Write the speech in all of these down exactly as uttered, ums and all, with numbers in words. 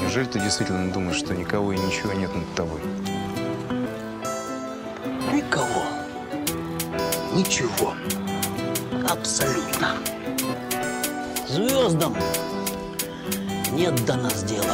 Неужели ты действительно думаешь, что никого и ничего нет над тобой? Никого. Ничего. Абсолютно. Звездам нет до нас дела.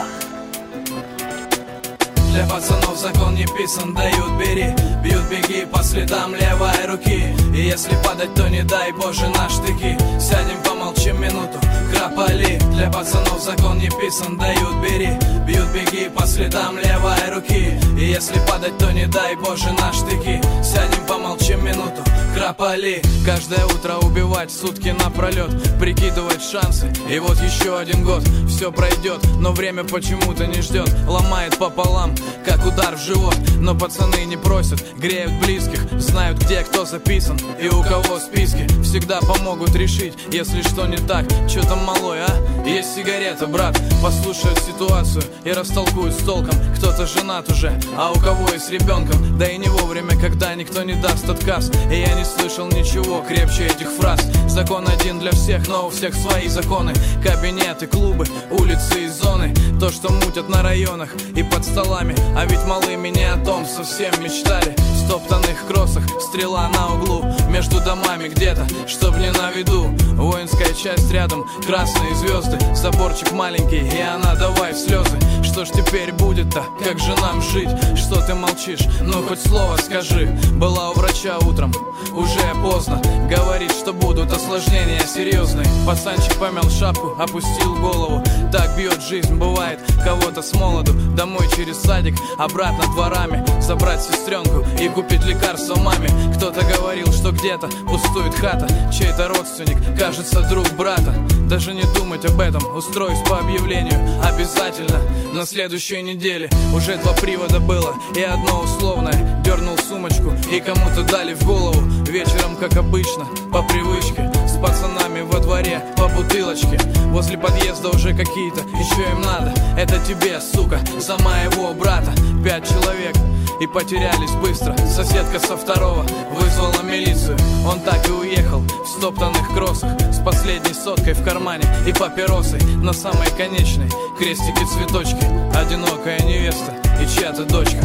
Для пацанов закон не писан, дают бери. Бьют беги по следам левой руки. И если падать, то не дай Боже на штыки. Сядем, помолчим минуту, кропали. Для пацанов закон не писан, дают бери. Бьют беги по следам левой руки. И если падать, то не дай Боже на штыки. Сядем, помолчим минуту, кропали. Каждое утро убивать сутки напролет, прикидывать шансы. И вот еще один год, все пройдет, но время почему-то не ждет. Ломает пополам, как удар в живот. Но пацаны не просят, греют близких. Знают, где кто записан и у кого списки. Всегда помогут решить, если что не так. Че там малой, а? Есть сигарета, брат. Послушают ситуацию и растолкуют с толком. Кто-то женат уже, а у кого и с ребенком. Да и не вовремя, когда никто не даст отказ. И я не слышал ничего крепче этих фраз. Закон один для всех, но у всех свои законы. Кабинеты, клубы, улицы и зоны. То, что мутят на районах и под столами. А ведь малыми не о том совсем мечтали. В стоптанных кроссах, стрела на углу. Между домами где-то, чтоб не на виду. Воинская часть рядом, красные звезды. Заборчик маленький, и она давай в слезы. Что ж теперь будет-то, как же нам жить? Что ты молчишь, ну хоть слово скажи. Была у врача утром, уже поздно. Говорит, что будут осложнения серьезные. Пацанчик помял шапку, опустил голову. Так бьет жизнь, бывает, кого-то с молоду. Домой через садик, обратно дворами. Забрать сестренку и купить лекарство маме. Кто-то говорил, что где-то пустует хата. Чей-то родственник, кажется, друг брата. Даже не думать об этом, устроюсь по объявлению. Обязательно на следующей неделе. Уже два привода было и одно условное. Дернул сумочку и кому-то дали в голову. Вечером, как обычно, по привычке. С пацанами во дворе по бутылочке. Возле подъезда уже какие-то, еще им надо. Это тебе, сука, за моего брата. Пять человек и потерялись быстро. Соседка со второго вызвала милицию. Он так и уехал в стоптанных кроссах. С последней соткой в кармане и папиросой. На самой конечной крестики-цветочки. Одинокая невеста и чья-то дочка.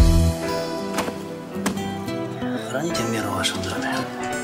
Храните мир в вашем доме.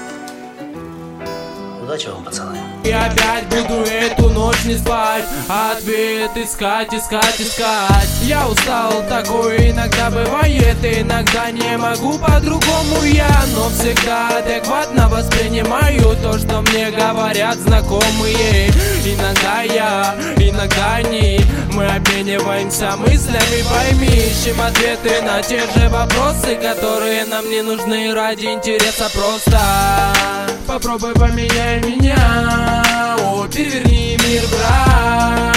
Удачи вам, пацаны. И опять буду эту ночь не спать. Ответ искать, искать, искать. Я устал, такое иногда бывает. И иногда не могу по-другому я. Но всегда адекватно воспринимаю то, что мне говорят знакомые. Иногда я, иногда они. Мы обмениваемся мыслями, пойми. Ищем ответы на те же вопросы, которые нам не нужны ради интереса просто. Попробуй поменяй меня, о, переверни мир, брат.